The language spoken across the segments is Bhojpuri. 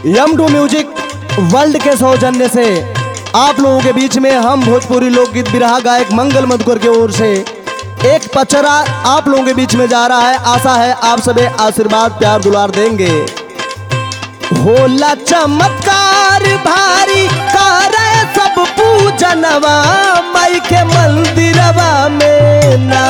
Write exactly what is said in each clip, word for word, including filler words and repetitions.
एम टू म्यूजिक वर्ल्ड के सौजन्य से आप लोगों के बीच में हम भोजपुरी लोकगीत बिरहा गायक मंगल मधुकर की ओर से एक पचरा आप लोगों के बीच में जा रहा है। आशा है आप सभी आशीर्वाद प्यार दुलार देंगे। होला चमत्कार भारी करे सब पूजनवा माई के मंदिरवा में ना।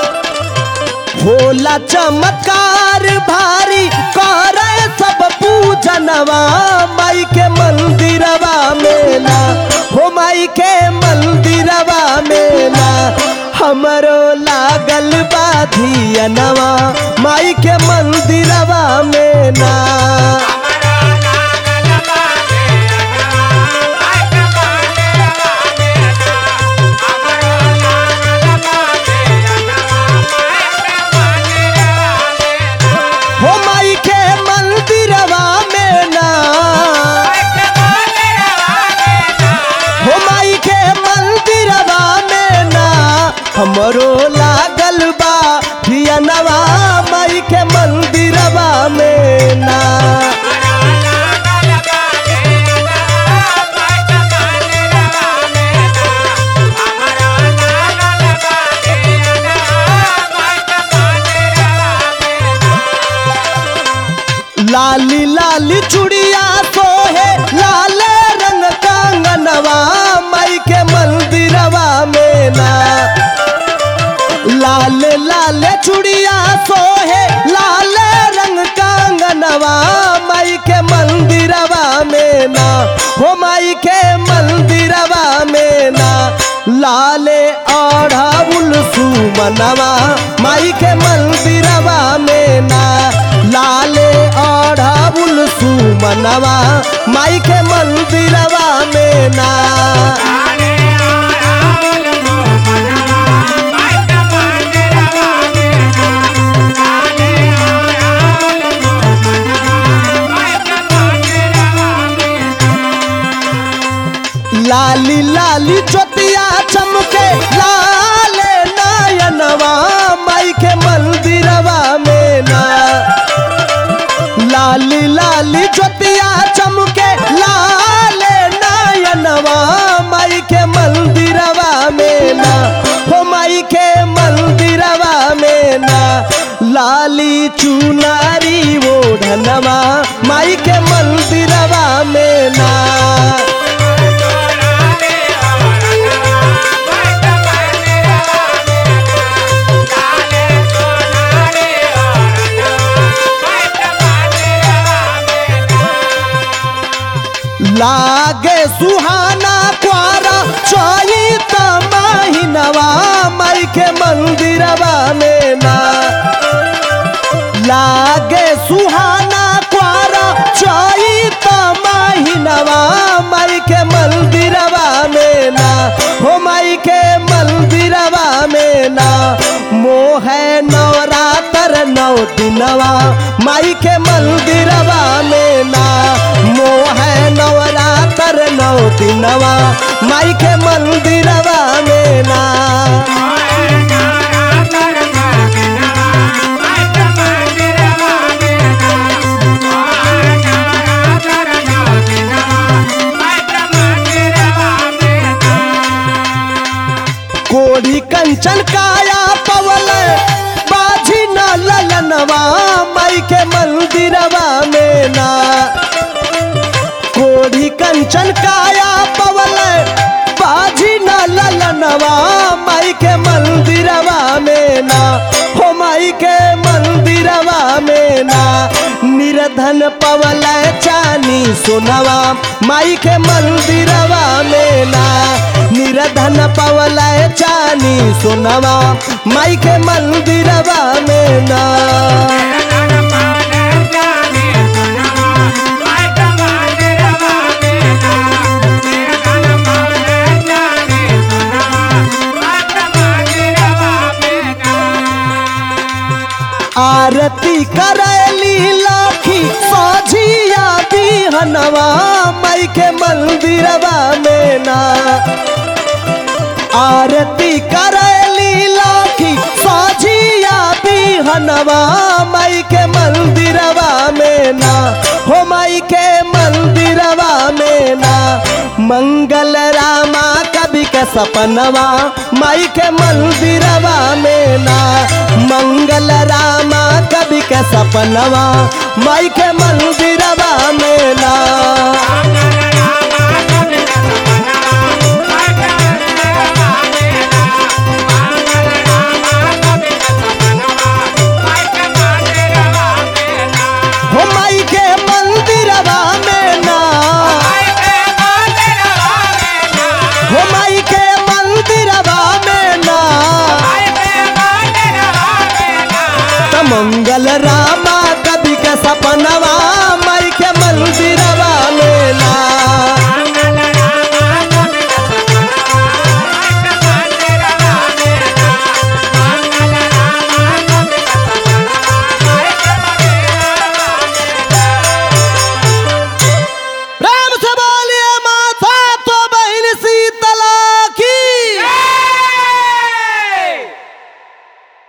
होला चमत्कार भारी करे सब पूजनवा माई के मंदिरवा में ना। हो माई के मंदिरवा में ना हमरो लागल बा धियनवा माई के मंदिरवा में ना। हमरो लागल बा धियनवा माई के मंदिरवा में ना। लाली लाली चूड़िया सोहे लाल रंग कंगनवा माई के मंदिरवा में ना। लाल लाल चूड़िया सोहे लाल रंग कंगनवा माई के मंदिरवा में ना। हो माई के मंदिरवा में ना लाले ओढ़ाउल सुमनवा माई के मंदिरवा में ना। लाले ओढ़ाउल सुमनवा माई के मंदिरवा में ना। लाली लाली चोटिया चमके लाल नयनवा माई के मंदिरवा में ना। लाली लाली चोटिया चमके लाल नयनवा माई के मंदिरवा में ना। हो माई के मंदिरवा में ना लाली चुनारी ओढ़नवा माई के मंदिरवा में ना। लागे सुहाना क्वारा चैत महीनवा माई के मंदिरवा में ना। लागे सुहाना क्वारा चैत महीनवा माई के मंदिरवा में ना। हो माई के मंदिरवा में ना मोह नवरात्र नौ दिनवा माई के मंदिरवा में ना। मोह नवरात्र नौ दिनवा माई के मंदिरवा में ना। कोढ़ी कंचन काया पवल बाजी न ललनवा माई के मंदिरवा में ना। कोढ़ी कंचन काया पवल बाजी न ललनवा माई के मंदिरवा में ना। हो माई के मंदिरवा में ना निर्धन पवल चानी सोनवा माई के मंदिरवा में ना। निर्धन पवल चानी सोनवा माई के मंदिरवा में ना। आरती करैली लाखी साझिया बिहनवा माई के मंदिरवा में ना। आरती करैली लाखी साझिया बिहनवा माई के मंदिरवा में ना। हो माई के मंगल रामा कवि के सपनवा माई के मंदिरवा में ना। मंगल रामा कवि के सपनवा माई के मंदिरवा में ना।